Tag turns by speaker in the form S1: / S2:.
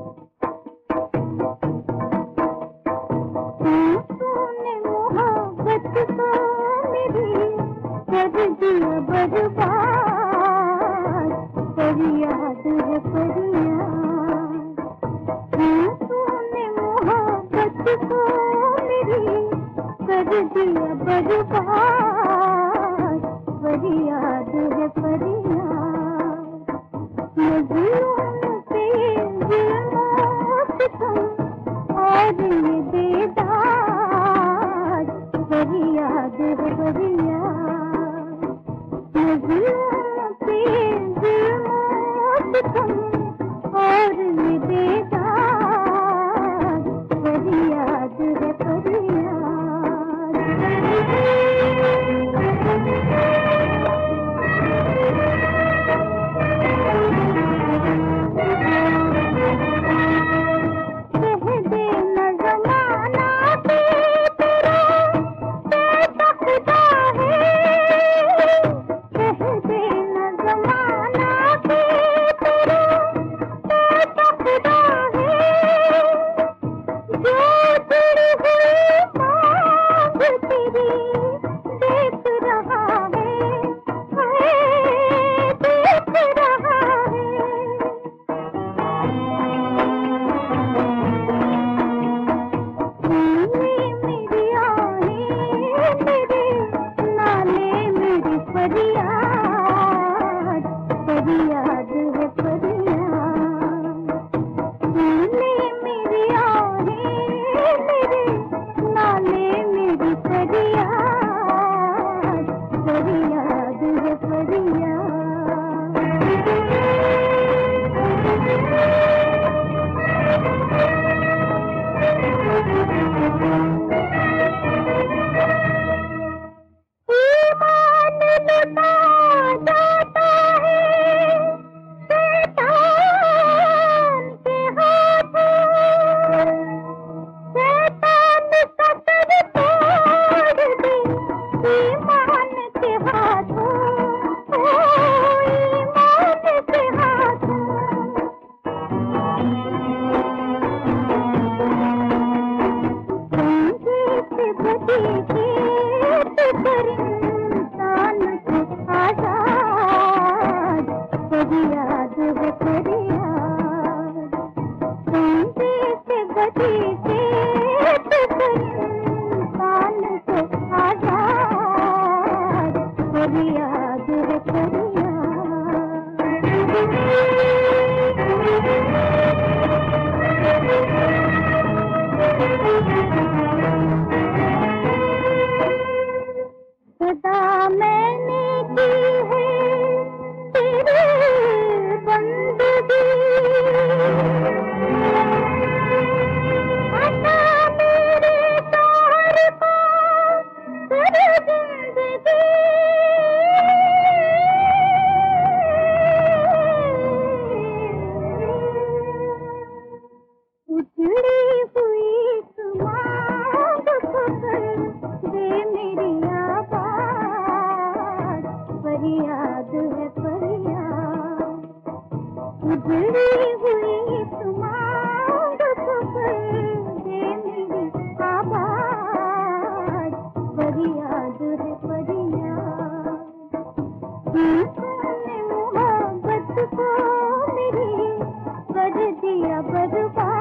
S1: तूने मोहब्बत को मेरी कर दिया बर्बाद, फरियाद है फरियाद। तूने मोहब्बत को मेरी कर दिया बर्बाद, फरियाद है फरियाद। मजलूम पे जुल्मों सितम और ये बेदाद, फरियाद है फरियाद। मजलूम पे जुल्मों सितम और ये बेदाद, फरियाद है फरियाद। कह देना ज़माना कि तेरा कैसा खुदा है, कह देना ज़माना कि तेरा कैसा खुदा है। जो जुड़ी हुई मांग तेरी देख रहा है, देख रहा है। मेरी आहें मेरे नाले मेरी फरियाद, फरियाद है फरियाद। मेरी आहें मेरे नाले मेरी फरियाद, फरियाद है फरियाद। ईमान लुटा जाता है शैतान के हाथों, शैतान का सर तोड़ दे ईमान के हाथों, ईमान के हाथों। से बची खेत पर इंसान को आजाद, फरियाद है फरियाद। से बची खेत पर इंसान को आजाद, फरियाद है फरियाद। सदा मैंने की है तेरे बंदगी, अता मेरे शौहर को कर जिंदगी। उजड़ी हुई सुमांग को कर दे मेरी आवाज, फरियाद है फरियाद। उजड़ी हुई सुमांग को कर दे मेरी आवाज, फरियाद है फरियाद। तूने मोहब्बत को मेरी कर दिया बर्बाद,